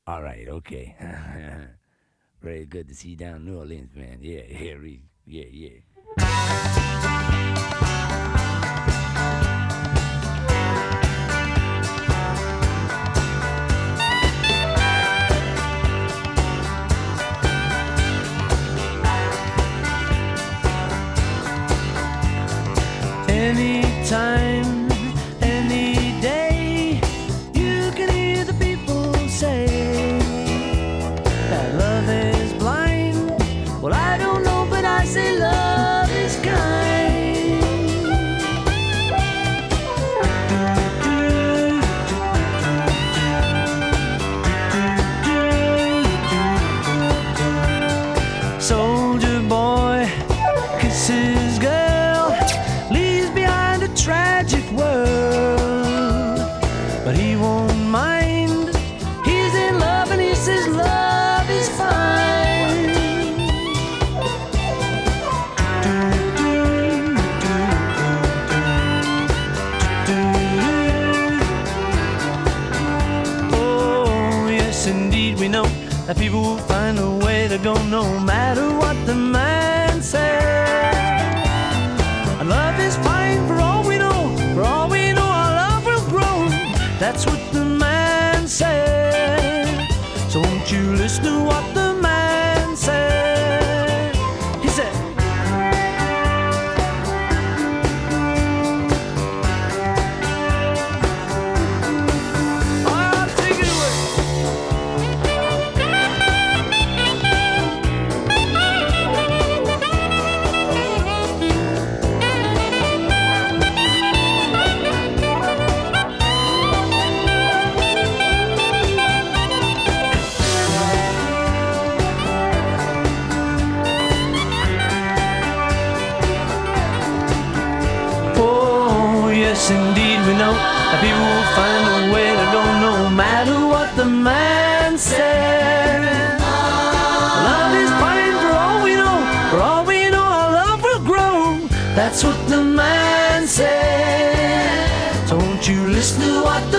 All right, okay. Very good to see you down in New Orleans, man. Yeah, yeah, yeah, yeah. Anytime, any day, you can hear the people say that love is blind. Well, I don't know, but I say love is kind. Soldier boy kisses girl, leaves behind a tragic world, but he won't mind. He's in love and he says love is fine. Oh, yes, indeed, we know that people will find a way to go no matter what the man says. And love is fine for all we know. For all we know, our love will grow. That's what the man said. So won't you listen to what the man said? He said, "Oh, take it away." Oh, yes, indeed, we know that people will find a way to go no matter what the man said. Love is fine for all we know. For all we know, our love will grow. That's what the man said. So won't you listen to what the